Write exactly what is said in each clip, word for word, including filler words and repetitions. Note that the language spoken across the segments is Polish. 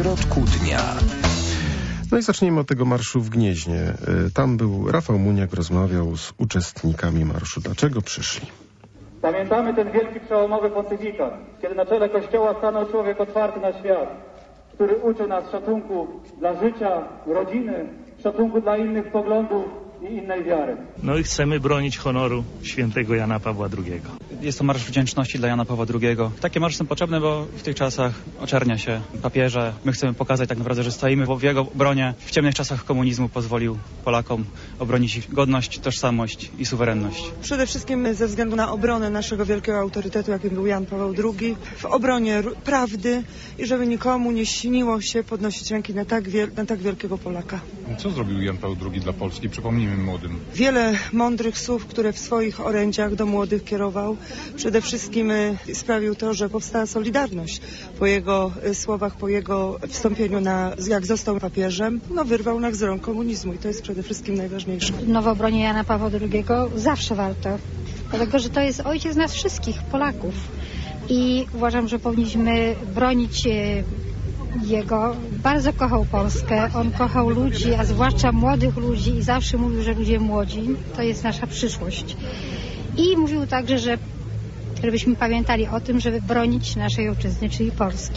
środku dnia. No i zaczniemy od tego marszu w Gnieźnie. Tam był Rafał Muniak, rozmawiał z uczestnikami marszu. Dlaczego przyszli? Pamiętamy ten wielki przełomowy pontyfikat, kiedy na czele Kościoła stanął człowiek otwarty na świat, który uczył nas szacunku dla życia, rodziny, szacunku dla innych poglądów i innej wiary. No i chcemy bronić honoru świętego Jana Pawła drugiego. Jest to marsz wdzięczności dla Jana Pawła drugiego. Takie marsze są potrzebne, bo w tych czasach oczernia się papieże. My chcemy pokazać tak naprawdę, że stoimy w jego obronie. W ciemnych czasach komunizmu pozwolił Polakom obronić ich godność, tożsamość i suwerenność. Przede wszystkim ze względu na obronę naszego wielkiego autorytetu, jakim był Jan Paweł drugi, w obronie prawdy i żeby nikomu nie śniło się podnosić ręki na tak, wiel- na tak wielkiego Polaka. Co zrobił Jan Paweł drugi dla Polski? Przypomnijmy młodym. Wiele mądrych słów, które w swoich orędziach do młodych kierował. Przede wszystkim sprawił to, że powstała Solidarność. Po jego słowach, po jego wstąpieniu na, jak został papieżem, no wyrwał nas z rąk komunizmu i to jest przede wszystkim najważniejsze. No w obronie Jana Pawła drugiego zawsze warto, dlatego że to jest ojciec nas wszystkich, Polaków. I uważam, że powinniśmy bronić jego. Bardzo kochał Polskę, on kochał ludzi, a zwłaszcza młodych ludzi i zawsze mówił, że ludzie młodzi to jest nasza przyszłość. I mówił także, że żebyśmy pamiętali o tym, żeby bronić naszej ojczyzny, czyli Polski.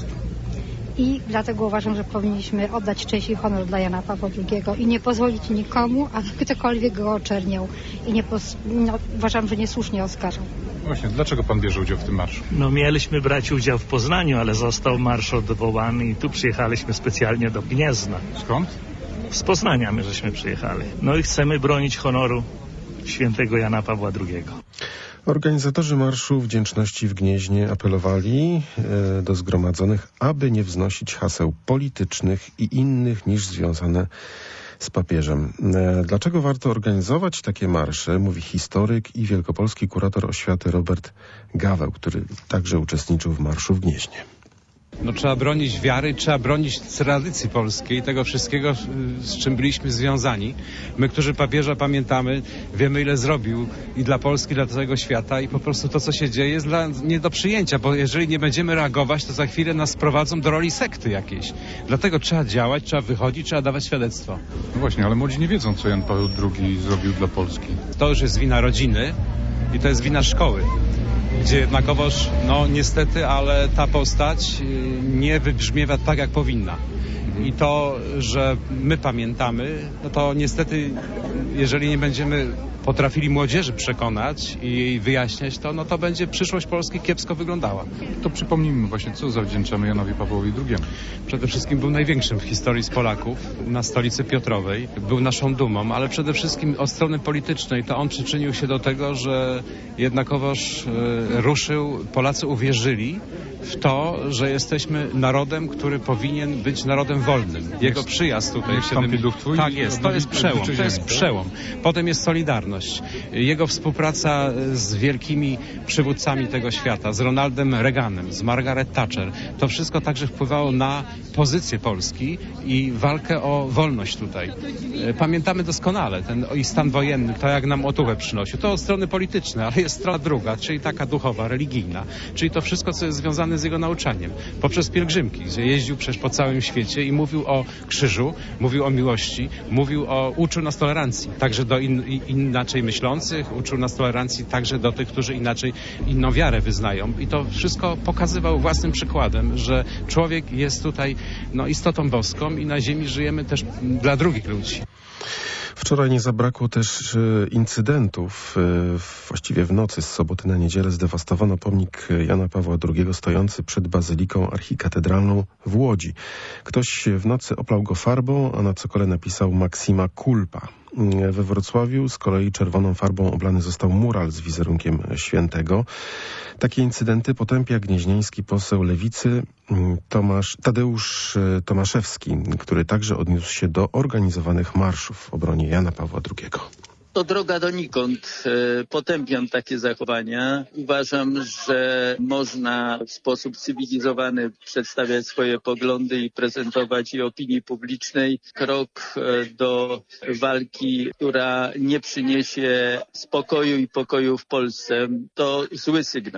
I dlatego uważam, że powinniśmy oddać cześć i honor dla Jana Pawła drugiego i nie pozwolić nikomu, aby ktokolwiek go oczerniał i nie pos- no, uważam, że niesłusznie oskarżał. Właśnie, dlaczego pan bierze udział w tym marszu? No mieliśmy brać udział w Poznaniu, ale został marsz odwołany i tu przyjechaliśmy specjalnie do Gniezna. Skąd? Z Poznania my żeśmy przyjechali. No i chcemy bronić honoru świętego Jana Pawła drugiego. Organizatorzy Marszu Wdzięczności w Gnieźnie apelowali e, do zgromadzonych, aby nie wznosić haseł politycznych i innych niż związane z papieżem. E, dlaczego warto organizować takie marsze, mówi historyk i wielkopolski kurator oświaty Robert Gaweł, który także uczestniczył w Marszu w Gnieźnie. No, trzeba bronić wiary, trzeba bronić tradycji polskiej, tego wszystkiego, z czym byliśmy związani. My, którzy papieża pamiętamy, wiemy, ile zrobił i dla Polski, i dla całego świata i po prostu to, co się dzieje, jest dla, nie do przyjęcia, bo jeżeli nie będziemy reagować, to za chwilę nas sprowadzą do roli sekty jakiejś. Dlatego trzeba działać, trzeba wychodzić, trzeba dawać świadectwo. No właśnie, ale młodzi nie wiedzą, co Jan Paweł drugi zrobił dla Polski. To już jest wina rodziny i to jest wina szkoły, gdzie jednakowoż, no niestety, ale ta postać nie wybrzmiewa tak, jak powinna. I to, że my pamiętamy, no to niestety, jeżeli nie będziemy potrafili młodzieży przekonać i jej wyjaśniać to, no to będzie przyszłość Polski kiepsko wyglądała. To przypomnijmy właśnie, co zawdzięczamy Janowi Pawłowi drugiemu. Przede wszystkim był największym w historii z Polaków na stolicy Piotrowej. Był naszą dumą, ale przede wszystkim od strony politycznej to on przyczynił się do tego, że jednakowoż e, ruszył, Polacy uwierzyli w to, że jesteśmy narodem, który powinien być narodem wolnym. Jego przyjazd tutaj... Wstąpi duch twój? Tak jest, to jest przełom, to jest przełom. Potem jest Solidarność. Jego współpraca z wielkimi przywódcami tego świata, z Ronaldem Reaganem, z Margaret Thatcher, to wszystko także wpływało na pozycję Polski i walkę o wolność tutaj. Pamiętamy doskonale ten i stan wojenny, to jak nam otuchę przynosił. To od strony politycznej, ale jest strona druga, czyli taka duchowa, religijna, czyli to wszystko, co jest związane z jego nauczaniem. Poprzez pielgrzymki, gdzie jeździł przecież po całym świecie i mówił o krzyżu, mówił o miłości, mówił o, uczył nas tolerancji, także do in, inaczej myślących, uczył nas tolerancji także do tych, którzy inaczej inną wiarę wyznają. I to wszystko pokazywał własnym przykładem, że człowiek jest tutaj no, istotą boską i na ziemi żyjemy też dla drugich ludzi. Wczoraj nie zabrakło też incydentów. Właściwie w nocy z soboty na niedzielę zdewastowano pomnik Jana Pawła drugiego stojący przed Bazyliką Archikatedralną w Łodzi. Ktoś w nocy oplał go farbą, a na cokole napisał Maxima Culpa. We Wrocławiu z kolei czerwoną farbą oblany został mural z wizerunkiem świętego. Takie incydenty potępia gnieźnieński poseł Lewicy Tomasz, Tadeusz Tomaszewski, który także odniósł się do organizowanych marszów w obronie Jana Pawła drugiego. To droga donikąd. Potępiam takie zachowania. Uważam, że można w sposób cywilizowany przedstawiać swoje poglądy i prezentować je opinii publicznej. Krok do walki, która nie przyniesie spokoju i pokoju w Polsce, to zły sygnał.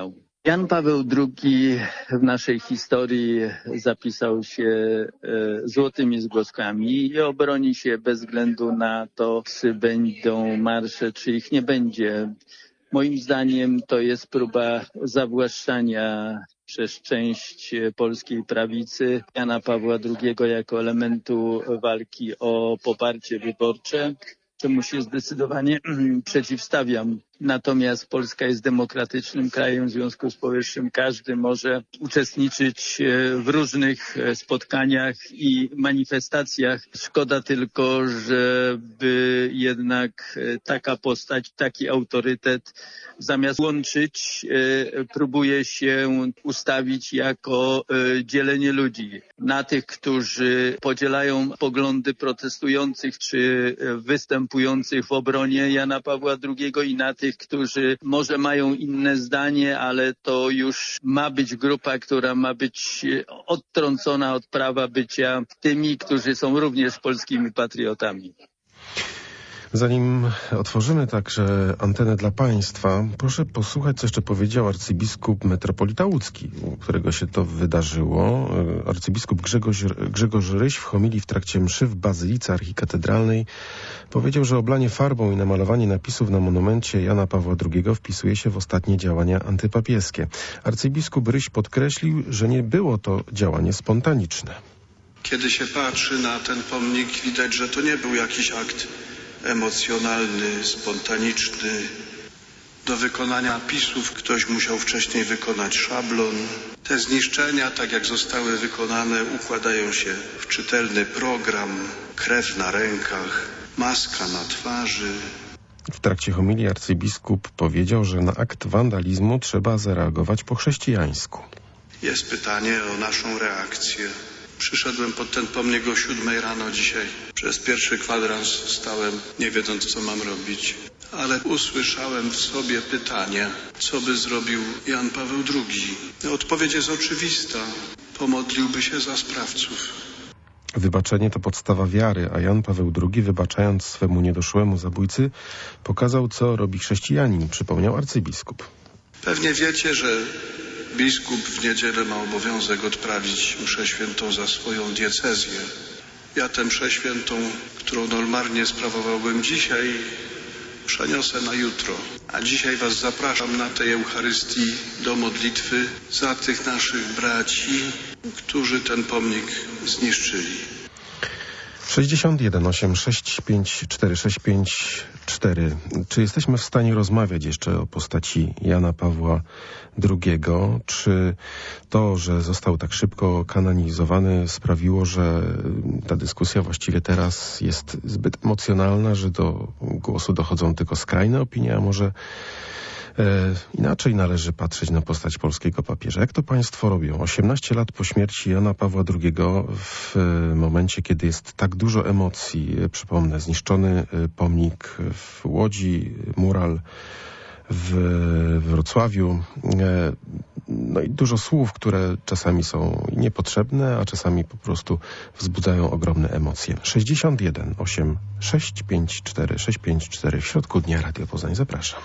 Jan Paweł drugi w naszej historii zapisał się e, złotymi zgłoskami i obroni się bez względu na to, czy będą marsze, czy ich nie będzie. Moim zdaniem to jest próba zawłaszczania przez część polskiej prawicy Jana Pawła drugiego jako elementu walki o poparcie wyborcze, czemu się zdecydowanie przeciwstawiam. Natomiast Polska jest demokratycznym krajem, w związku z powyższym każdy może uczestniczyć w różnych spotkaniach i manifestacjach. Szkoda tylko, żeby jednak taka postać, taki autorytet zamiast łączyć, próbuje się ustawić jako dzielenie ludzi. Na tych, którzy podzielają poglądy protestujących czy występujących w obronie Jana Pawła drugiego i na tych, którzy może mają inne zdanie, ale to już ma być grupa, która ma być odtrącona od prawa bycia tymi, którzy są również polskimi patriotami. Zanim otworzymy także antenę dla Państwa, proszę posłuchać, co jeszcze powiedział arcybiskup metropolita łódzki, u którego się to wydarzyło. Arcybiskup Grzegorz, Grzegorz Ryś w homilii w trakcie mszy w Bazylice Archikatedralnej powiedział, że oblanie farbą i namalowanie napisów na monumencie Jana Pawła drugiego wpisuje się w ostatnie działania antypapieskie. Arcybiskup Ryś podkreślił, że nie było to działanie spontaniczne. Kiedy się patrzy na ten pomnik, widać, że to nie był jakiś akt emocjonalny, spontaniczny. Do wykonania napisów ktoś musiał wcześniej wykonać szablon. Te zniszczenia, tak jak zostały wykonane, układają się w czytelny program, krew na rękach, maska na twarzy. W trakcie homilii arcybiskup powiedział, że na akt wandalizmu trzeba zareagować po chrześcijańsku. Jest pytanie o naszą reakcję. Przyszedłem pod ten pomnik o siódmej rano dzisiaj. Przez pierwszy kwadrans stałem, nie wiedząc, co mam robić. Ale usłyszałem w sobie pytanie, co by zrobił Jan Paweł drugi. Odpowiedź jest oczywista. Pomodliłby się za sprawców. Wybaczenie to podstawa wiary, a Jan Paweł drugi, wybaczając swemu niedoszłemu zabójcy, pokazał, co robi chrześcijanin, przypomniał arcybiskup. Pewnie wiecie, że biskup w niedzielę ma obowiązek odprawić mszę świętą za swoją diecezję. Ja tę mszę świętą, którą normalnie sprawowałbym dzisiaj, przeniosę na jutro. A dzisiaj was zapraszam na tej Eucharystii do modlitwy za tych naszych braci, którzy ten pomnik zniszczyli. sześćdziesiąt jeden osiem sześć pięć cztery sześć pięć cztery. Czy jesteśmy w stanie rozmawiać jeszcze o postaci Jana Pawła drugiego? Czy to, że został tak szybko kanonizowany, sprawiło, że ta dyskusja właściwie teraz jest zbyt emocjonalna, że do głosu dochodzą tylko skrajne opinie, a może E, inaczej należy patrzeć na postać polskiego papieża. Jak to państwo robią? osiemnaście lat po śmierci Jana Pawła drugiego, w momencie, kiedy jest tak dużo emocji, przypomnę, zniszczony pomnik w Łodzi, mural w Wrocławiu, e, no i dużo słów, które czasami są niepotrzebne, a czasami po prostu wzbudzają ogromne emocje. sześćdziesiąt jeden osiem sześć pięć cztery sześć pięć cztery w środku dnia Radio Poznań. Zapraszam.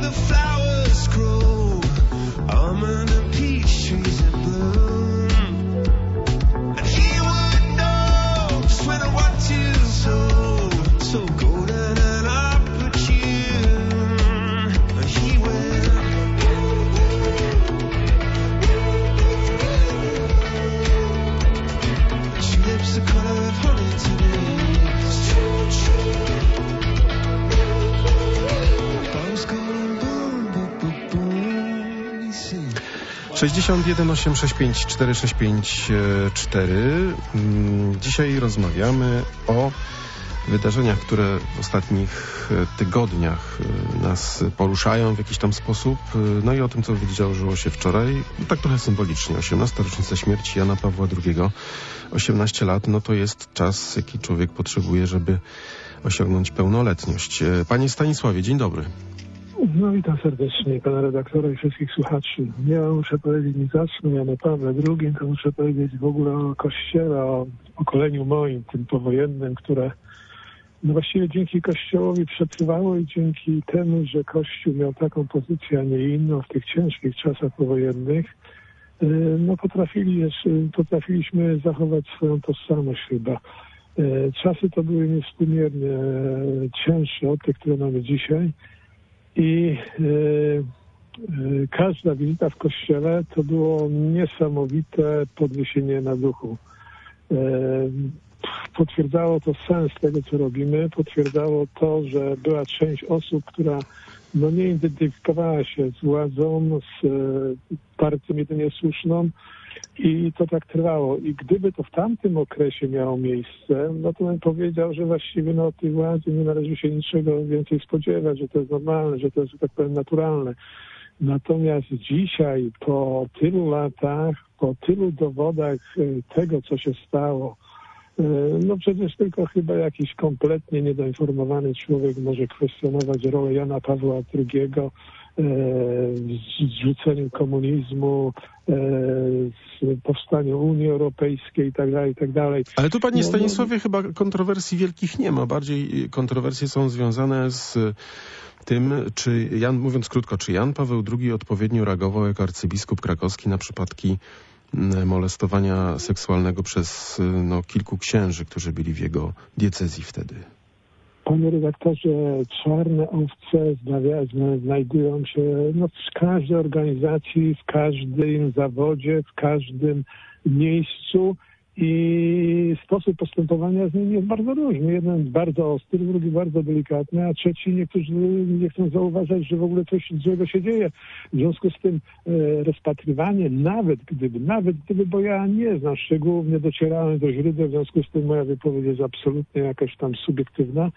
trees in bloom. sześćdziesiąt jeden osiemset sześćdziesiąt pięć czterysta sześćdziesiąt pięć cztery. Dzisiaj rozmawiamy o wydarzeniach, które w ostatnich tygodniach nas poruszają w jakiś tam sposób. No i o tym, co wydarzyło się wczoraj, tak trochę symbolicznie. osiemnasta rocznica śmierci Jana Pawła drugiego. osiemnaście lat, no to jest czas, jaki człowiek potrzebuje, żeby osiągnąć pełnoletność. Panie Stanisławie, dzień dobry. No witam serdecznie pana redaktora i wszystkich słuchaczy. Ja muszę powiedzieć, nie zacznę Jana Pawła drugim, to muszę powiedzieć w ogóle o Kościele, o pokoleniu moim, tym powojennym, które no właściwie dzięki Kościołowi przetrwało i dzięki temu, że Kościół miał taką pozycję, a nie inną w tych ciężkich czasach powojennych, no potrafili, potrafiliśmy zachować swoją tożsamość chyba. Czasy to były niewspółmiernie cięższe od tych, które mamy dzisiaj. I y, y, każda wizyta w kościele to było niesamowite podniesienie na duchu. Y, potwierdzało to sens tego, co robimy, potwierdzało to, że była część osób, która no, nie identyfikowała się z władzą, z y, partią jedynie słuszną i to tak trwało. I gdyby to w tamtym okresie miało miejsce, no to bym powiedział, że właściwie no, od tej władzy nie należy się niczego więcej spodziewać, że to jest normalne, że to jest, tak powiem, naturalne. Natomiast dzisiaj, po tylu latach, po tylu dowodach tego, co się stało, no przecież tylko chyba jakiś kompletnie niedoinformowany człowiek może kwestionować rolę Jana Pawła drugiego w zrzuceniu komunizmu, w powstaniu Unii Europejskiej i tak dalej, i tak dalej. Ale tu, panie no, Stanisławie, no... chyba kontrowersji wielkich nie ma. Bardziej kontrowersje są związane z tym, czy Jan, mówiąc krótko, czy Jan Paweł drugi odpowiednio reagował jako arcybiskup krakowski na przypadki molestowania seksualnego przez no, kilku księży, którzy byli w jego diecezji wtedy. Panie redaktorze, czarne owce znajdują się no, w każdej organizacji, w każdym zawodzie, w każdym miejscu i sposób postępowania z nimi jest bardzo różny. Jeden bardzo ostry, drugi bardzo delikatny, a trzeci niektórzy nie chcą zauważać, że w ogóle coś złego się dzieje. W związku z tym e, rozpatrywanie, nawet gdyby, nawet gdyby, bo ja nie znam szczegółów, nie docierałem do źródeł, w związku z tym moja wypowiedź jest absolutnie jakaś tam subiektywna.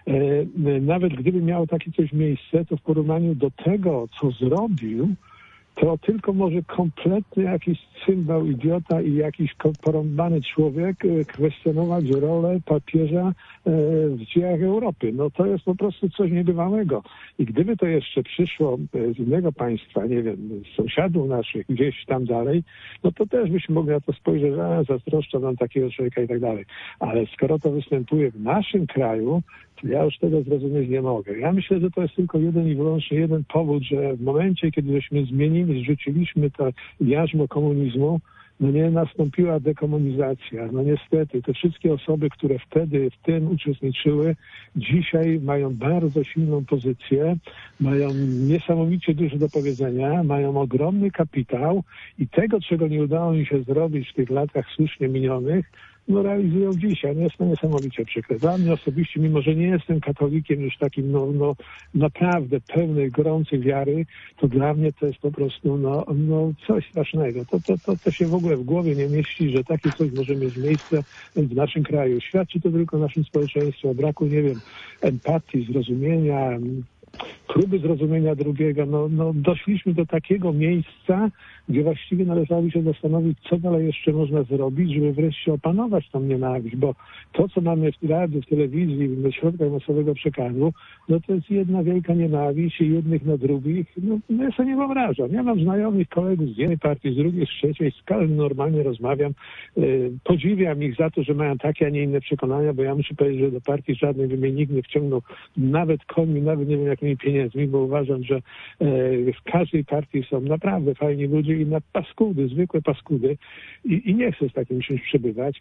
E, nawet gdyby miało takie coś miejsce, to w porównaniu do tego, co zrobił, to tylko może kompletnie jakiś cymbał, idiota i jakiś porąbany człowiek kwestionować rolę papieża w dziejach Europy. No to jest po prostu coś niebywałego. I gdyby to jeszcze przyszło z innego państwa, nie wiem, z sąsiadów naszych, gdzieś tam dalej, no to też byśmy mogli na to spojrzeć, a zazdroszczę nam takiego człowieka i tak dalej. Ale skoro to występuje w naszym kraju, to ja już tego zrozumieć nie mogę. Ja myślę, że to jest tylko jeden i wyłącznie jeden powód, że w momencie, kiedy żeśmy zmienili, zrzuciliśmy to jarzmo komunizmu, no nie nastąpiła dekomunizacja. No niestety, te wszystkie osoby, które wtedy w tym uczestniczyły, dzisiaj mają bardzo silną pozycję, mają niesamowicie dużo do powiedzenia, mają ogromny kapitał i tego, czego nie udało mi się zrobić w tych latach słusznie minionych, no realizują dzisiaj. No jest to niesamowicie przykre. Dla mnie osobiście, mimo że nie jestem katolikiem już takim no, no naprawdę pełnej, gorącej wiary, to dla mnie to jest po prostu no, no coś strasznego. To, to, to, to się w ogóle w głowie nie mieści, że takie coś może mieć miejsce w naszym kraju. Świadczy to tylko o naszym społeczeństwie, o braku, nie wiem, empatii, zrozumienia, próby zrozumienia drugiego. No, no doszliśmy do takiego miejsca, gdzie właściwie należałoby się zastanowić, co dalej jeszcze można zrobić, żeby wreszcie opanować tą nienawiść, bo to, co mamy w radiu, w telewizji, w środkach masowego przekazu, no to jest jedna wielka nienawiść i jednych na drugich. No, no ja sobie nie wyobrażam. Ja mam znajomych kolegów z jednej partii, z drugiej, z trzeciej, z każdym normalnie rozmawiam. Yy, podziwiam ich za to, że mają takie, a nie inne przekonania, bo ja muszę powiedzieć, że do partii żadnej by mnie nikt nie wciągnął, nawet końmi, nawet nie wiem jakimi pieniędzmi, bo uważam, że yy, w każdej partii są naprawdę fajni ludzie i na paskudy, zwykłe paskudy i, i nie chcę z takim czymś przebywać.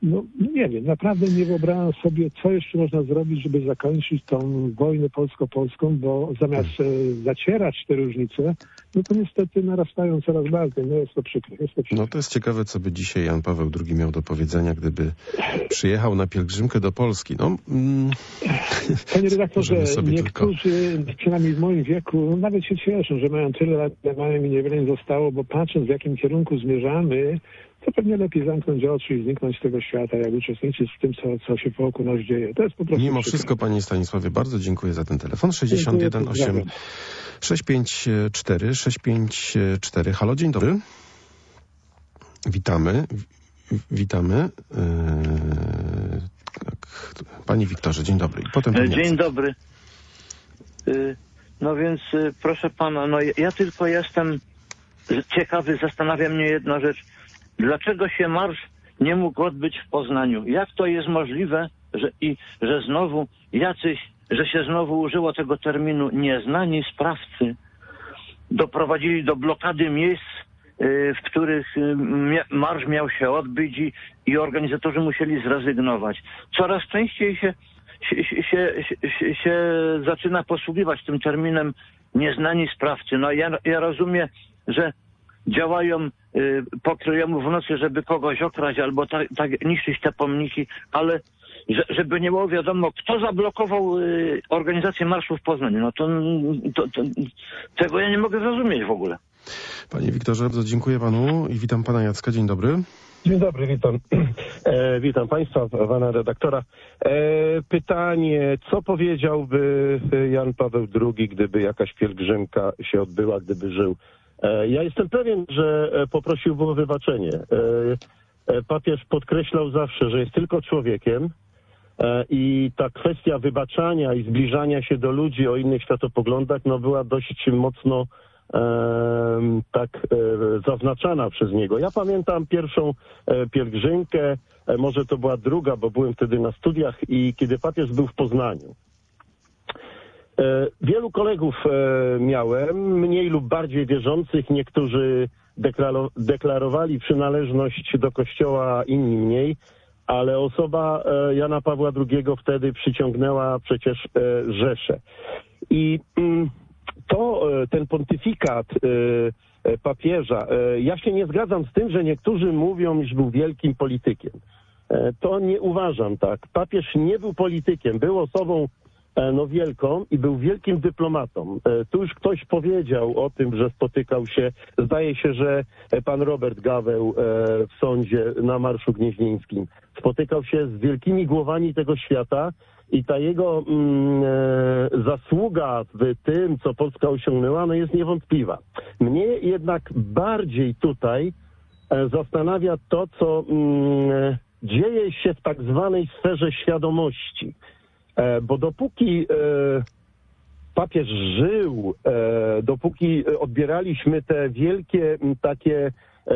no nie wiem, naprawdę nie wyobrażam sobie, co jeszcze można zrobić, żeby zakończyć tą wojnę polsko-polską, bo zamiast e, zacierać te różnice, no to niestety narastają coraz bardziej. No jest to przykre, jest to przykre. No to jest ciekawe, co by dzisiaj Jan Paweł drugi miał do powiedzenia, gdyby przyjechał na pielgrzymkę do Polski. No, mm, Panie redaktorze, niektórzy, tylko... przynajmniej w moim wieku, no nawet się cieszą, że mają tyle lat, ile mają i niewiele im zostało, bo patrząc, w jakim kierunku zmierzamy, to pewnie lepiej zamknąć oczy i zniknąć z tego świata, jak uczestniczyć w tym, co, co się wokół nas dzieje. To jest po prostu Mimo przykre. wszystko, panie Stanisławie, bardzo dziękuję za ten telefon. sześćdziesiąt jeden osiem sześć pięć cztery sześć pięć cztery. Halo, dzień dobry. Witamy. W, witamy. Yy, tak. Panie Wiktorze, dzień dobry. I potem pan Dzień Jacek. dobry. Yy, no więc, yy, proszę pana, no ja tylko jestem ciekawy, zastanawia mnie jedna rzecz. Dlaczego się marsz nie mógł odbyć w Poznaniu? Jak to jest możliwe, że, i, że znowu jacyś, że się znowu użyło tego terminu nieznani sprawcy doprowadzili do blokady miejsc, yy, w których yy, marsz miał się odbyć i, i organizatorzy musieli zrezygnować. Coraz częściej się, się, się, się, się zaczyna posługiwać tym terminem nieznani sprawcy. No ja, ja rozumiem, że działają y, pokryjomu w nocy, żeby kogoś okraść albo tak, tak niszczyć te pomniki, ale że, żeby nie było wiadomo, kto zablokował y, organizację marszu w Poznaniu. No to, to, to tego ja nie mogę zrozumieć w ogóle. Panie Wiktorze, bardzo dziękuję panu i witam pana Jacka. Dzień dobry. Dzień dobry, witam. E, witam państwa, pana redaktora. E, pytanie, co powiedziałby Jan Paweł drugi, gdyby jakaś pielgrzymka się odbyła, gdyby żył? E, ja jestem pewien, że poprosiłby o wybaczenie. E, papież podkreślał zawsze, że jest tylko człowiekiem e, i ta kwestia wybaczania i zbliżania się do ludzi o innych światopoglądach no, była dość mocno E, tak e, zaznaczana przez niego. Ja pamiętam pierwszą e, pielgrzymkę, e, może to była druga, bo byłem wtedy na studiach i kiedy papież był w Poznaniu. E, wielu kolegów e, miałem, mniej lub bardziej wierzących, niektórzy deklaro- deklarowali przynależność do kościoła, inni mniej, ale osoba e, Jana Pawła drugiego wtedy przyciągnęła przecież e, Rzeszę. I mm, to ten pontyfikat e, papieża, e, ja się nie zgadzam z tym, że niektórzy mówią, iż był wielkim politykiem. E, to nie uważam tak. Papież nie był politykiem, był osobą e, no, wielką i był wielkim dyplomatą. E, tu już ktoś powiedział o tym, że spotykał się, zdaje się, że pan Robert Gaweł e, w sądzie na Marszu Gnieźnieńskim spotykał się z wielkimi głowami tego świata. I ta jego mm, e, zasługa w tym, co Polska osiągnęła, no jest niewątpliwa. Mnie jednak bardziej tutaj e, zastanawia to, co mm, dzieje się w tak zwanej sferze świadomości. E, bo dopóki e, papież żył, e, dopóki odbieraliśmy te wielkie m, takie e,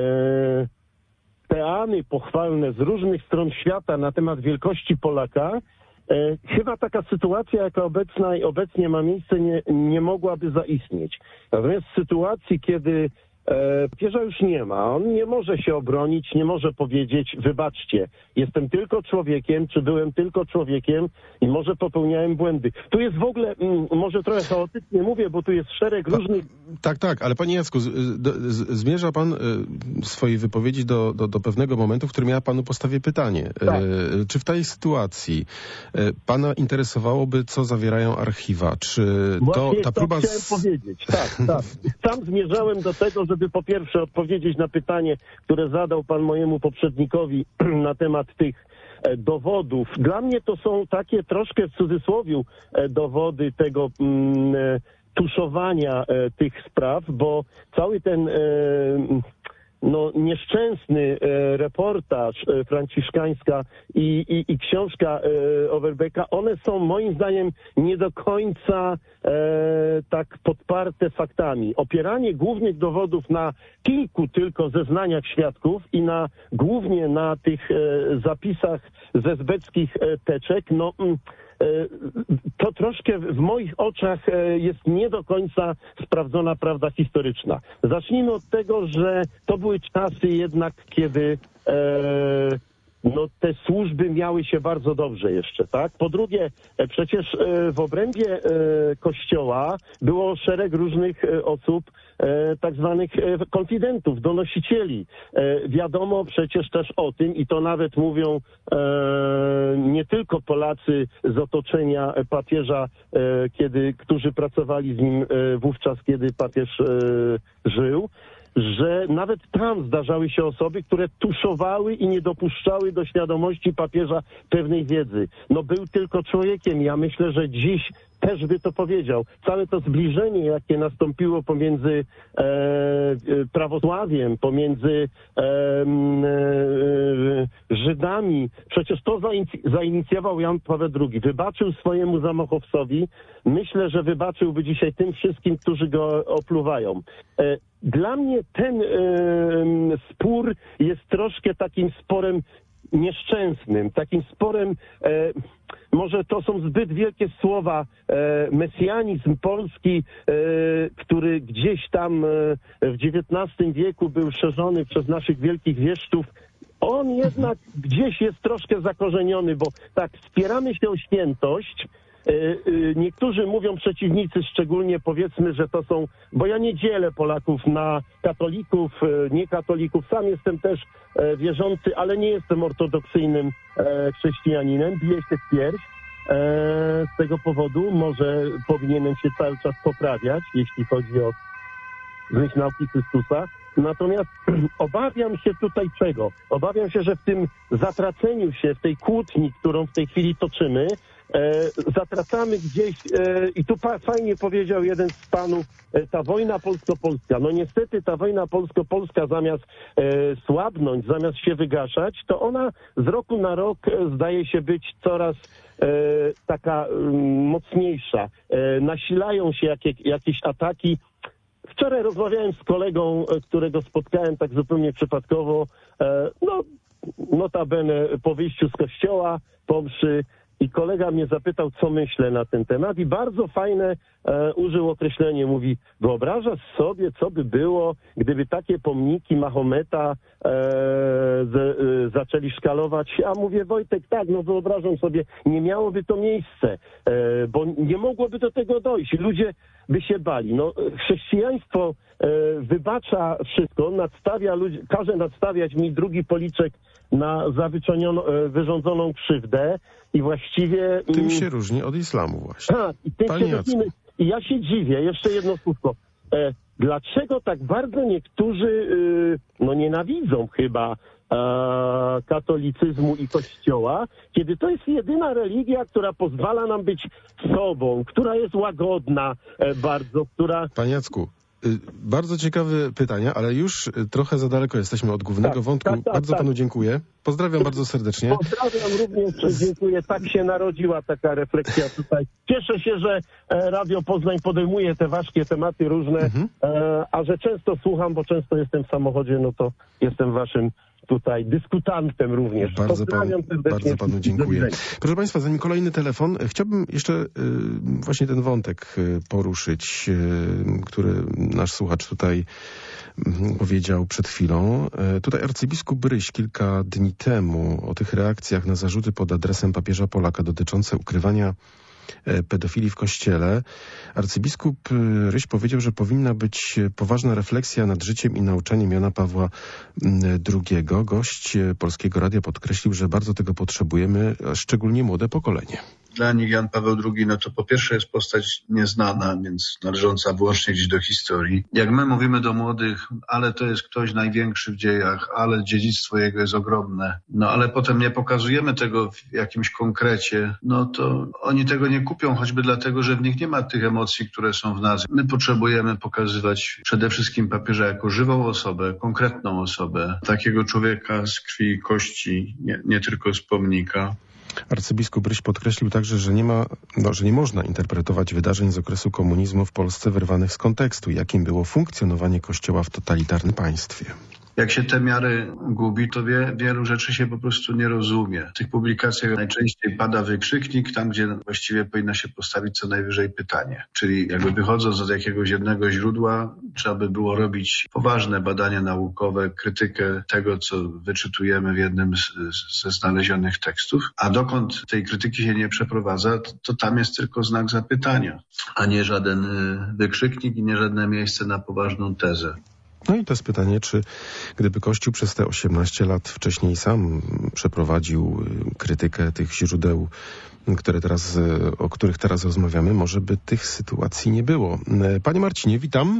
peany pochwalne z różnych stron świata na temat wielkości Polaka, E, chyba taka sytuacja, jaka obecna i obecnie ma miejsce, nie, nie mogłaby zaistnieć. Natomiast w sytuacji, kiedy e, papieża już nie ma, on nie może się obronić, nie może powiedzieć, wybaczcie, jestem tylko człowiekiem, czy byłem tylko człowiekiem i może popełniałem błędy. Tu jest w ogóle, m, może trochę chaotycznie mówię, bo tu jest szereg różnych... Tak, tak, ale panie Jacku, z, do, z, zmierza pan w swojej wypowiedzi do, do, do pewnego momentu, w którym ja panu postawię pytanie. Tak. E, czy w tej sytuacji e, pana interesowałoby, co zawierają archiwa? Czy to ta to próba... chciałem z... powiedzieć, tak, tak. Sam zmierzałem do tego, żeby po pierwsze odpowiedzieć na pytanie, które zadał pan mojemu poprzednikowi na temat tych dowodów. Dla mnie to są takie troszkę w cudzysłowiu dowody tego mm, tuszowania e, tych spraw, bo cały ten e, no, nieszczęsny e, reportaż e, franciszkańska i, i, i książka e, Overbecka, one są moim zdaniem nie do końca e, tak podparte faktami. Opieranie głównych dowodów na kilku tylko zeznaniach świadków i na głównie na tych e, zapisach z esbeckich e, teczek, no mm, to troszkę w moich oczach jest nie do końca sprawdzona prawda historyczna. Zacznijmy od tego, że to były czasy jednak, kiedy e, no te służby miały się bardzo dobrze jeszcze, tak? Po drugie, przecież w obrębie Kościoła było szereg różnych osób, tak zwanych konfidentów, donosicieli. Wiadomo przecież też o tym, i to nawet mówią nie tylko Polacy z otoczenia papieża, kiedy, którzy pracowali z nim wówczas, kiedy papież żył, że nawet tam zdarzały się osoby, które tuszowały i nie dopuszczały do świadomości papieża pewnej wiedzy. No był tylko człowiekiem. Ja myślę, że dziś też by to powiedział. Całe to zbliżenie, jakie nastąpiło pomiędzy e, prawosławiem, pomiędzy e, e, Żydami, przecież to zainic- zainicjował Jan Paweł drugi. Wybaczył swojemu zamachowcowi. Myślę, że wybaczyłby dzisiaj tym wszystkim, którzy go opluwają. E, Dla mnie ten e, spór jest troszkę takim sporem nieszczęsnym, takim sporem, e, może to są zbyt wielkie słowa, e, mesjanizm polski, e, który gdzieś tam e, w dziewiętnastym wieku był szerzony przez naszych wielkich wieszczów. On jednak gdzieś jest troszkę zakorzeniony, bo tak, spieramy się o świętość. Niektórzy mówią, przeciwnicy szczególnie, powiedzmy, że to są, bo ja nie dzielę Polaków na katolików, niekatolików, sam jestem też wierzący, ale nie jestem ortodoksyjnym chrześcijaninem, biję się w pierś z tego powodu, może powinienem się cały czas poprawiać, jeśli chodzi o myśl nauki Chrystusa. Natomiast obawiam się tutaj czego? Obawiam się, że w tym zatraceniu się, w tej kłótni, którą w tej chwili toczymy, e, zatracamy gdzieś, e, i tu pa, fajnie powiedział jeden z panów, e, ta wojna polsko-polska. No niestety ta wojna polsko-polska zamiast e, słabnąć, zamiast się wygaszać, to ona z roku na rok e, zdaje się być coraz e, taka e, mocniejsza. E, nasilają się jakie, jakieś ataki. Wczoraj rozmawiałem z kolegą, którego spotkałem tak zupełnie przypadkowo, no notabene po wyjściu z kościoła, po mszy, i kolega mnie zapytał, co myślę na ten temat, i bardzo fajne e, użył określenie, mówi, wyobrażasz sobie, co by było, gdyby takie pomniki Mahometa e, z, e, zaczęli szkalować, a mówię, Wojtek, tak, no wyobrażam sobie, nie miałoby to miejsce, e, bo nie mogłoby do tego dojść, ludzie by się bali. No, chrześcijaństwo e, wybacza wszystko, nadstawia ludzi, każe nadstawiać mi drugi policzek na za e, wyrządzoną krzywdę i właściwie... Tym się różni od islamu właśnie. Tak, i tym Panie się różnimy. I ja się dziwię, jeszcze jedno słówko, e, dlaczego tak bardzo niektórzy e, no nienawidzą chyba e, katolicyzmu i Kościoła, kiedy to jest jedyna religia, która pozwala nam być sobą, która jest łagodna e, bardzo, która... Panie Jacku, bardzo ciekawe pytania, ale już trochę za daleko jesteśmy od głównego tak, wątku. Tak, tak, bardzo tak. panu dziękuję. Pozdrawiam bardzo serdecznie. Pozdrawiam również, dziękuję. Tak się narodziła taka refleksja tutaj. Cieszę się, że Radio Poznań podejmuje te ważkie tematy różne, mhm. a że często słucham, bo często jestem w samochodzie, no to jestem waszym tutaj dyskutantem również. Bardzo, pan, bardzo panu dziękuję. Proszę państwa, zanim kolejny telefon, chciałbym jeszcze y, właśnie ten wątek y, poruszyć, y, który nasz słuchacz tutaj y, powiedział przed chwilą. Y, tutaj arcybiskup Ryś kilka dni temu o tych reakcjach na zarzuty pod adresem papieża Polaka dotyczące ukrywania pedofilii w Kościele. Arcybiskup Ryś powiedział, że powinna być poważna refleksja nad życiem i nauczaniem Jana Pawła drugiego. Gość Polskiego Radia podkreślił, że bardzo tego potrzebujemy, szczególnie młode pokolenie. Dla nich Jan Paweł drugi, no to po pierwsze jest postać nieznana, więc należąca wyłącznie gdzieś do historii. Jak my mówimy do młodych, ale to jest ktoś największy w dziejach, ale dziedzictwo jego jest ogromne, no ale potem nie pokazujemy tego w jakimś konkrecie, no to oni tego nie kupią, choćby dlatego, że w nich nie ma tych emocji, które są w nas. My potrzebujemy pokazywać przede wszystkim papieża jako żywą osobę, konkretną osobę, takiego człowieka z krwi i kości, nie, nie tylko z pomnika. Arcybiskup Ryś podkreślił także, że nie ma, no, że nie można interpretować wydarzeń z okresu komunizmu w Polsce wyrwanych z kontekstu, jakim było funkcjonowanie Kościoła w totalitarnym państwie. Jak się te miary gubi, to wie, wielu rzeczy się po prostu nie rozumie. W tych publikacjach najczęściej pada wykrzyknik tam, gdzie właściwie powinno się postawić co najwyżej pytanie. Czyli jakby wychodząc od jakiegoś jednego źródła, trzeba by było robić poważne badania naukowe, krytykę tego, co wyczytujemy w jednym z, ze znalezionych tekstów, a dokąd tej krytyki się nie przeprowadza, to, to tam jest tylko znak zapytania, a nie żaden wykrzyknik i nie żadne miejsce na poważną tezę. No i to jest pytanie, czy gdyby Kościół przez te osiemnaście lat wcześniej sam przeprowadził krytykę tych źródeł, które teraz, o których teraz rozmawiamy, może by tych sytuacji nie było. Panie Marcinie, witam.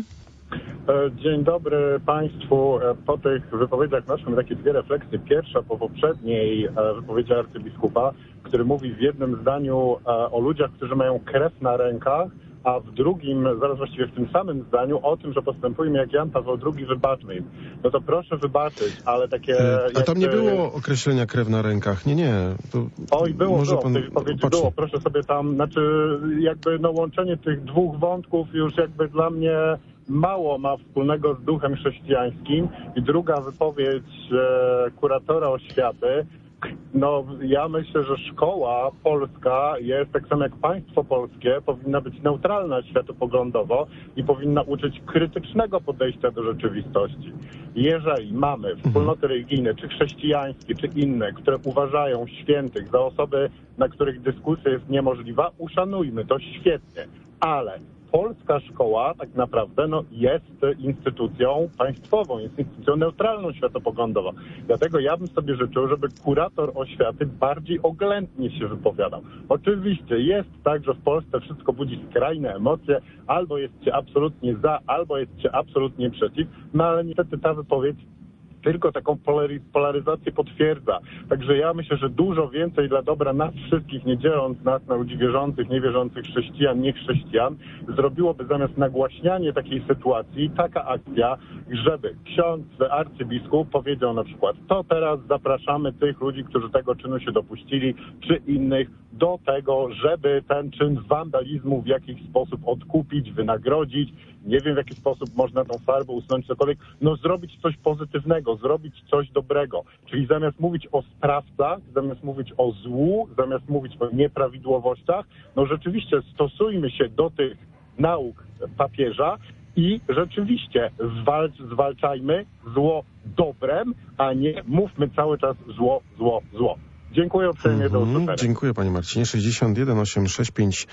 Dzień dobry Państwu. Po tych wypowiedziach naszych takie dwie refleksje. Pierwsza po poprzedniej wypowiedzi arcybiskupa, który mówi w jednym zdaniu o ludziach, którzy mają krew na rękach, a w drugim, zaraz właściwie w tym samym zdaniu, o tym, że postępujemy jak Jan Paweł drugi, wybaczmy im. No to proszę wybaczyć, ale takie... A tam nie było określenia krew na rękach, nie, nie. To Oj, było, może było, pan... w tej wypowiedzi Patrzę. było, proszę sobie tam, znaczy jakby no łączenie tych dwóch wątków już jakby dla mnie mało ma wspólnego z duchem chrześcijańskim. I druga wypowiedź e, kuratora oświaty. No, ja myślę, że szkoła polska jest, tak samo jak państwo polskie, powinna być neutralna światopoglądowo i powinna uczyć krytycznego podejścia do rzeczywistości. Jeżeli mamy wspólnoty religijne, czy chrześcijańskie, czy inne, które uważają świętych za osoby, na których dyskusja jest niemożliwa, uszanujmy to, świetnie, ale polska szkoła tak naprawdę no, jest instytucją państwową, jest instytucją neutralną światopoglądowo. Dlatego ja bym sobie życzył, żeby kurator oświaty bardziej oględnie się wypowiadał. Oczywiście jest tak, że w Polsce wszystko budzi skrajne emocje, albo jest się absolutnie za, albo jest się absolutnie przeciw, no ale niestety ta wypowiedź tylko taką polaryzację potwierdza. Także ja myślę, że dużo więcej dla dobra nas wszystkich, nie dzieląc nas na ludzi wierzących, niewierzących, chrześcijan, niechrześcijan, zrobiłoby zamiast nagłaśniania takiej sytuacji taka akcja, żeby ksiądz arcybiskup powiedział na przykład, to teraz zapraszamy tych ludzi, którzy tego czynu się dopuścili, czy innych do tego, żeby ten czyn wandalizmu w jakiś sposób odkupić, wynagrodzić. Nie wiem, w jaki sposób można tą farbę usunąć, cokolwiek. No zrobić coś pozytywnego, zrobić coś dobrego. Czyli zamiast mówić o sprawcach, zamiast mówić o złu, zamiast mówić o nieprawidłowościach, no rzeczywiście stosujmy się do tych nauk papieża i rzeczywiście zwalcz, zwalczajmy zło dobrem, a nie mówmy cały czas zło, zło, zło. Dziękuję uprzejmie, mm-hmm. do usłyszenia. Dziękuję panie Marcinie. sześćdziesiąt jeden osiemset sześćdziesiąt pięć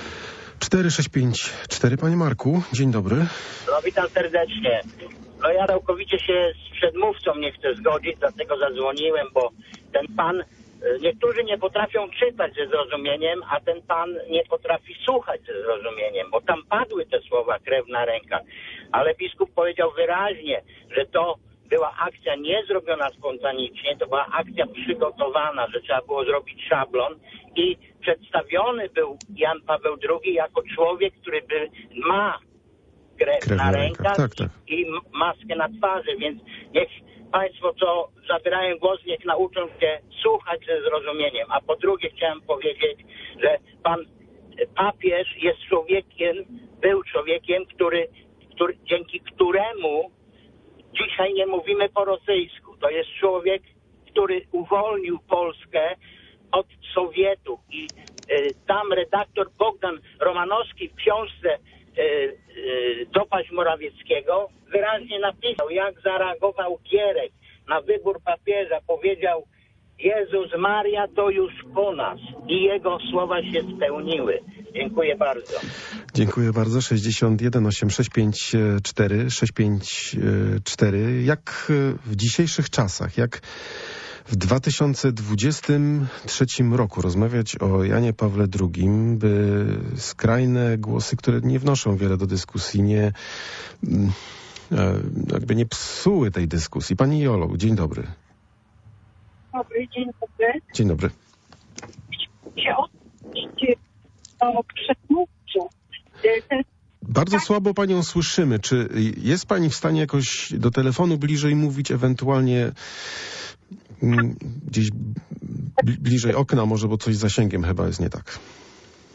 cztery sześć pięć cztery. Panie Marku, dzień dobry. No witam serdecznie. No ja całkowicie się z przedmówcą nie chcę zgodzić, dlatego zadzwoniłem, bo ten pan, niektórzy nie potrafią czytać ze zrozumieniem, a ten pan nie potrafi słuchać ze zrozumieniem, bo tam padły te słowa krew na rękach, ale biskup powiedział wyraźnie, że to była akcja nie zrobiona spontanicznie, to była akcja przygotowana, że trzeba było zrobić szablon i przedstawiony był Jan Paweł drugi jako człowiek, który by, ma krew, krew na, na rękach, rękach tak, tak. i maskę na twarzy, więc niech państwo, co zabierają głos, niech nauczą się słuchać ze zrozumieniem. A po drugie chciałem powiedzieć, że pan papież jest człowiekiem, był człowiekiem, który, który dzięki któremu dzisiaj nie mówimy po rosyjsku. To jest człowiek, który uwolnił Polskę od Sowietów. I y, tam redaktor Bogdan Romanowski w książce y, y, Dopaść Morawieckiego wyraźnie napisał, jak zareagował Gierek na wybór papieża. Powiedział, Jezus Maria to już po nas. I jego słowa się spełniły. Dziękuję bardzo. Dziękuję bardzo. sześćdziesiąt jeden osiemset sześćdziesiąt pięć cztery sześć pięć cztery. Jak w dzisiejszych czasach, jak w dwa tysiące dwudziestym trzecim roku rozmawiać o Janie Pawle drugim, by skrajne głosy, które nie wnoszą wiele do dyskusji, nie, jakby nie psuły tej dyskusji. Pani Jolo, dzień dobry. Dobry, dzień dobry. Dzień dobry. Chciałam się odnieść do przedmówców. Bardzo słabo panią słyszymy. Czy jest pani w stanie jakoś do telefonu bliżej mówić, ewentualnie mm, gdzieś bliżej okna może, bo coś z zasięgiem chyba jest nie tak.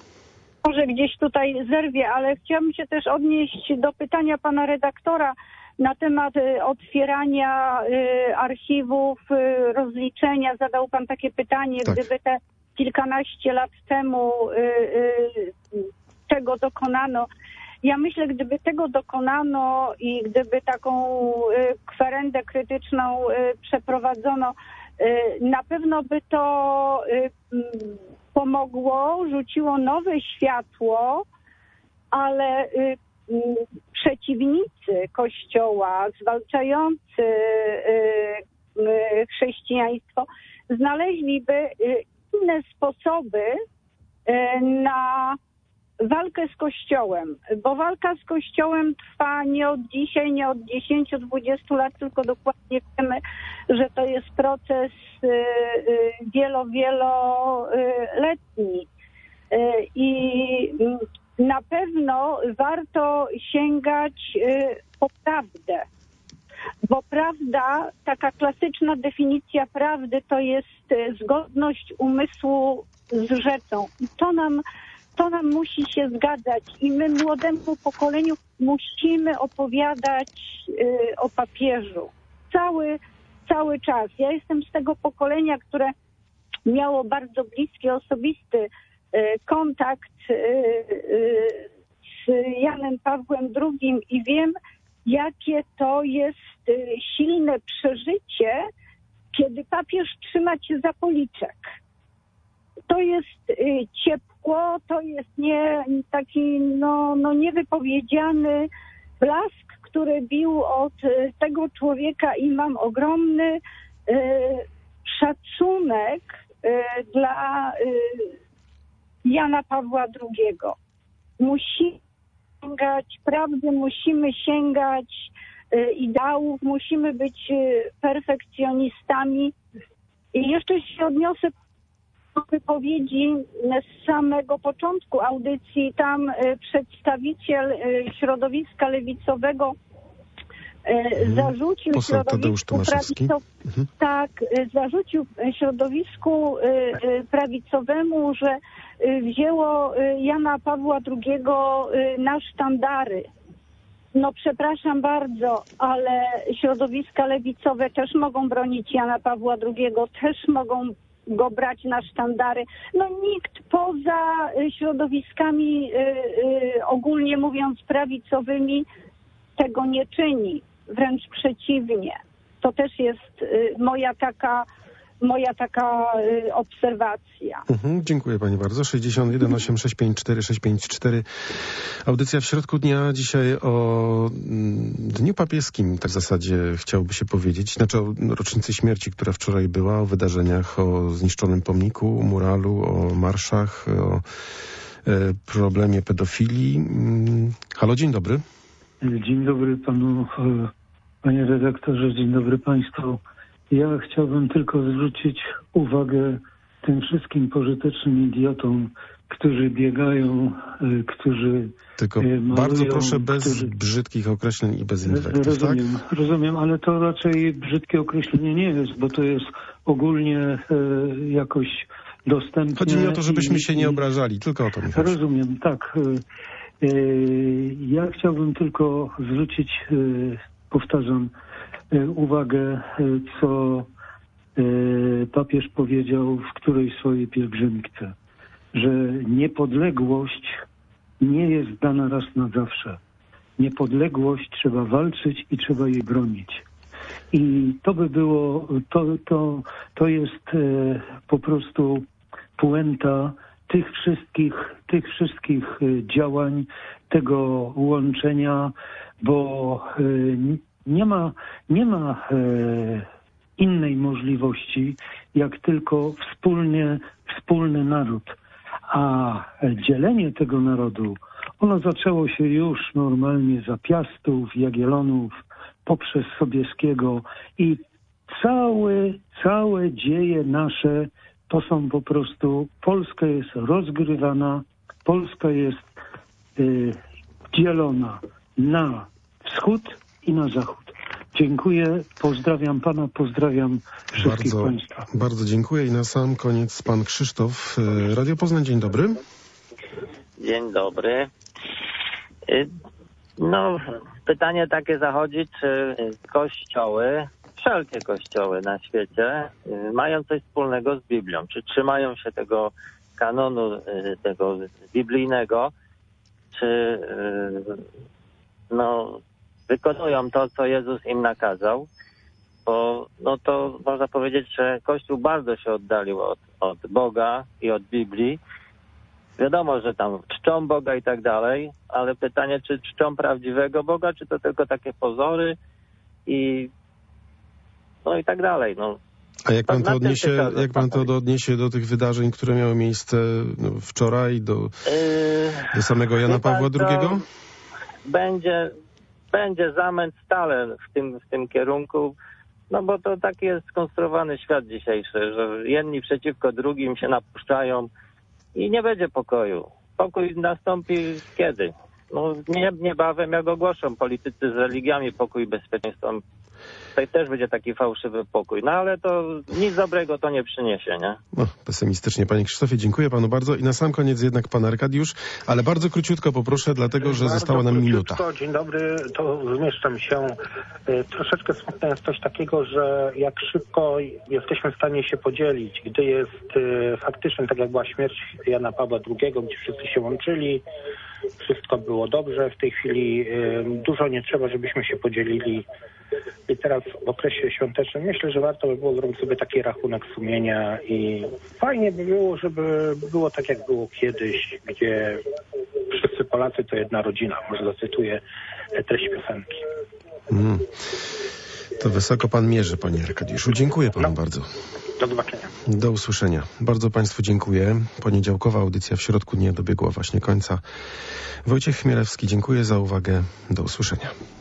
Może gdzieś tutaj zerwie, ale chciałam się też odnieść do pytania pana redaktora, na temat y, otwierania y, archiwów, y, rozliczenia. Zadał pan takie pytanie, Tak. gdyby te kilkanaście lat temu y, y, tego dokonano. Ja myślę, gdyby tego dokonano i gdyby taką y, kwerendę krytyczną y, przeprowadzono, y, na pewno by to y, y, pomogło, rzuciło nowe światło, ale y, y, przeciwnicy Kościoła, zwalczający y, y, chrześcijaństwo, znaleźliby y, inne sposoby y, na walkę z Kościołem, bo walka z Kościołem trwa nie od dzisiaj, nie od dziesięciu, dwudziestu lat, tylko dokładnie wiemy, że to jest proces y, y, wielo, wieloletni. Y, I na pewno warto sięgać y, po prawdę, bo prawda, taka klasyczna definicja prawdy to jest y, zgodność umysłu z rzeczą. I to nam To nam musi się zgadzać i my młodemu pokoleniu musimy opowiadać y, o papieżu cały, cały czas. Ja jestem z tego pokolenia, które miało bardzo bliski, osobisty y, kontakt y, y, z Janem Pawłem drugim i wiem, jakie to jest y, silne przeżycie, kiedy papież trzyma cię za policzek. To jest y, ciepło, to jest nie, taki no, no niewypowiedziany blask, który bił od y, tego człowieka i mam ogromny y, szacunek y, dla y, Jana Pawła drugiego. Musimy sięgać prawdy, musimy sięgać y, ideałów, musimy być y, perfekcjonistami. I jeszcze się odniosę wypowiedzi z samego początku audycji. Tam przedstawiciel środowiska lewicowego mhm. zarzucił Poseł środowisku prawicow... mhm. tak, zarzucił środowisku prawicowemu, że wzięło Jana Pawła drugiego na sztandary. No przepraszam bardzo, ale środowiska lewicowe też mogą bronić Jana Pawła drugiego, też mogą go brać na sztandary. No nikt poza środowiskami y, y, ogólnie mówiąc prawicowymi tego nie czyni. Wręcz przeciwnie. To też jest y, moja taka moja taka y, obserwacja. Mhm, dziękuję pani bardzo. sześćdziesiąt jeden osiemset sześćdziesiąt pięć cztery sześćdziesiąt pięć cztery. Audycja w środku dnia dzisiaj o mm, Dniu Papieskim, tak w zasadzie chciałoby się powiedzieć. Znaczy o rocznicy śmierci, która wczoraj była, o wydarzeniach, o zniszczonym pomniku, muralu, o marszach, o e, problemie pedofilii. Mm, halo, dzień dobry. Dzień dobry panu, panie redaktorze, dzień dobry państwu. Ja chciałbym tylko zwrócić uwagę tym wszystkim pożytecznym idiotom, którzy biegają, którzy Tylko malują, bardzo proszę bez którzy... brzydkich określeń i bez inwektów, rozumiem, tak? Rozumiem, ale to raczej brzydkie określenie nie jest, bo to jest ogólnie e, jakoś dostępne. Chodzi mi o to, żebyśmy i, się nie obrażali, tylko o to mi chodzi. Rozumiem, tak. E, ja chciałbym tylko zwrócić, e, powtarzam, uwagę, co papież powiedział w którejś swojej pielgrzymce, że niepodległość nie jest dana raz na zawsze. Niepodległość trzeba walczyć i trzeba jej bronić. I to by było, to, to, to jest po prostu puenta tych wszystkich, tych wszystkich działań, tego łączenia, bo Nie ma, nie ma e, innej możliwości, jak tylko wspólnie, wspólny naród. A dzielenie tego narodu, ono zaczęło się już normalnie za Piastów, Jagiellonów, poprzez Sobieskiego i całe, całe dzieje nasze to są po prostu, Polska jest rozgrywana, Polska jest y, dzielona na wschód i na zachód. Dziękuję, pozdrawiam pana, pozdrawiam wszystkich bardzo, państwa. Bardzo dziękuję i na sam koniec pan Krzysztof, Radio Poznań, dzień dobry. Dzień dobry. No, pytanie takie zachodzi, czy kościoły, wszelkie kościoły na świecie mają coś wspólnego z Biblią? Czy trzymają się tego kanonu, tego biblijnego? Czy no, wykonują to, co Jezus im nakazał? Bo no to można powiedzieć, że Kościół bardzo się oddalił od, od Boga i od Biblii. Wiadomo, że tam czczą Boga i tak dalej, ale pytanie, czy czczą prawdziwego Boga, czy to tylko takie pozory i no i tak dalej. No. A jak pan, to odniesie, jak pan to odniesie do tych wydarzeń, które miały miejsce no, wczoraj, do, yy, do samego Jana Pawła drugiego? Będzie, będzie zamęt stale w tym, w tym kierunku, no bo to taki jest skonstruowany świat dzisiejszy, że jedni przeciwko drugim się napuszczają i nie będzie pokoju. Pokój nastąpi kiedy? No nie, niebawem, jak ogłoszą politycy z religiami pokój i bezpieczeństwo. Tutaj też będzie taki fałszywy pokój. No ale to nic dobrego to nie przyniesie, nie? No, pesymistycznie, panie Krzysztofie, dziękuję panu bardzo. I na sam koniec jednak pan Arkadiusz, ale bardzo króciutko poproszę, dlatego że bardzo została nam minuta. Dzień dobry, to zmieszczam się. Troszeczkę smutne jest coś takiego, że jak szybko jesteśmy w stanie się podzielić, gdy jest faktycznie, tak jak była śmierć Jana Pawła drugiego, gdzie wszyscy się łączyli, wszystko było dobrze. W tej chwili dużo nie trzeba, żebyśmy się podzielili. I teraz w okresie świątecznym myślę, że warto by było zrobić sobie taki rachunek sumienia i fajnie by było, żeby było tak, jak było kiedyś, gdzie wszyscy Polacy to jedna rodzina. Może zacytuję treść piosenki. Mm. To wysoko pan mierzy, panie Arkadiuszu. Dziękuję panu no. bardzo. Do zobaczenia. Do usłyszenia. Bardzo państwu dziękuję. Poniedziałkowa audycja w środku dnia dobiegła właśnie końca. Wojciech Chmielewski, dziękuję za uwagę. Do usłyszenia.